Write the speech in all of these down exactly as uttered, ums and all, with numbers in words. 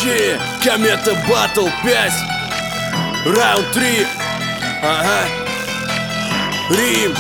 Че, Комета Батл пять, раунд три. Ага. Рим.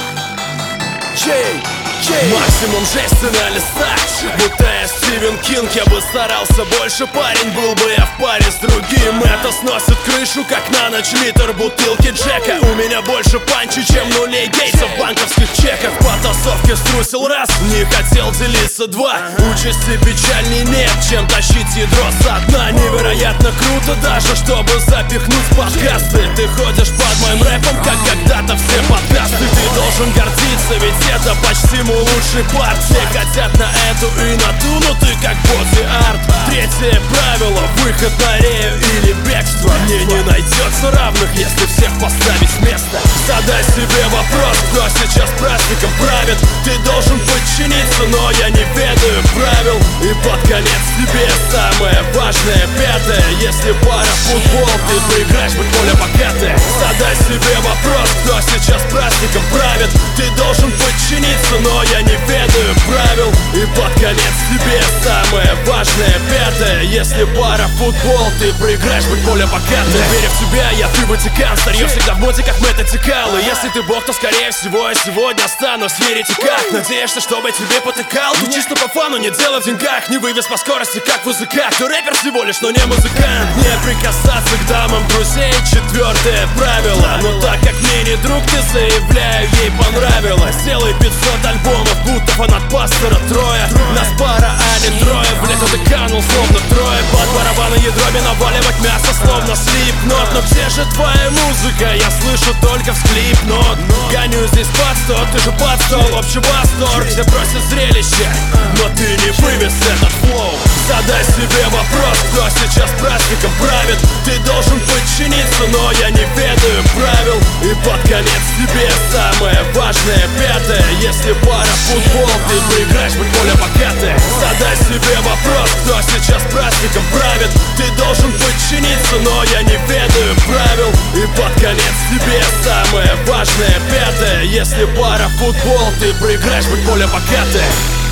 Чей, чей. Максимум жести на листах, будто я Стивен Кинг. Я бы старался больше, парень, был бы я в паре с другим. Это сносит крышу, как на ночь литр бутылки Джека. У меня больше панчи, чем нулей Гейтса в банковских чеках. В потасовке струсил раз, не хотел делиться два. Участи печальней нет, чем тащить ядро со дна. Невероятно круто даже, чтобы запихнуть подкасты. Ты ходишь под моим рэпом, как когда-то все подкасты. Ты должен гордиться, ведь это почти мой лучший парт. Все хотят на эту и на ту, но ты как боди-арт. Третье правило, выход на рею или бегство. Мне не найдется равных, если всех поставить с места. Задай себе вопрос, кто сейчас праздником правит. Ты должен подчиниться, но я не ведаю правил. И под конец тебе самое важное пятое. Если пара футбол, ты проиграешь, быть более богатый. Задай себе вопрос, кто сейчас праздником правит. Ты должен подчиниться, но я не ведаю правил. И под конец тебе самое важное пятое. Если пара футбол, ты проиграешь, быть более богатый. Веря в себя, я ты Ватикан. Старье всегда в моде, как Мэтт Тикал. И если ты бог, то скорее всего я сегодня останусь верить. И как надеешься, чтобы я тебе потыкал? Ты чисто по фану, не дело в деньгах. Не вывез по скорости, как в языках. Ты рэпер всего лишь, но не музыкант. Не прикасаться к дамам друзей, четвертое правило. Но так как мне не друг, ты заявляю, ей понравилось. Сделай пятьсот альбомов, будто фанат пастора Троя. Нас пара, а не трое. Блять, вот и канул, словно трое. Под барабаны и дроби наваливать мясо, словно слипнот. Но где же твоя музыка? Я слышу только всклип нот. Гоню здесь под сто, ты же под стол. Общий восторг, все просят зрелище, но ты не вывез этот флоу. Задай себе вопрос, кто сейчас праздником правит. Ты должен подчиниться, но я не ведаю правил. И под конец тебе самое важное пятое. Если пара футбол, ты проиграешь, быть более богатый. Задай себе вопрос, кто сейчас праздником правит. Ты должен подчиниться, но я не ведаю правил. И под конец тебе самое важное пятое. Если пара футбол, ты проиграешь, быть более богатый.